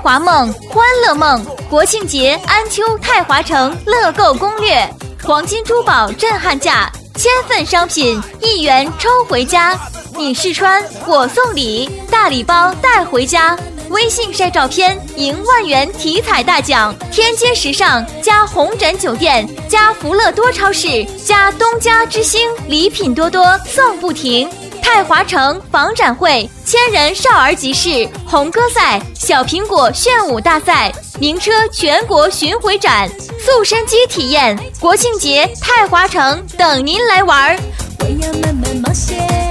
华梦，欢乐梦，国庆节安丘泰华城乐购攻略，黄金珠宝震撼价，1000份商品1元抽回家，你试穿我送礼，大礼包带回家。微信晒照片赢万元体彩大奖，天街时尚加红枕酒店加福乐多超市加东家之星，礼品多多送不停。泰华城房展会千人少儿集市，红歌赛，小苹果炫舞大赛，名车全国巡回展，塑身机体验，国庆节泰华城等您来玩。 我要慢慢冒险。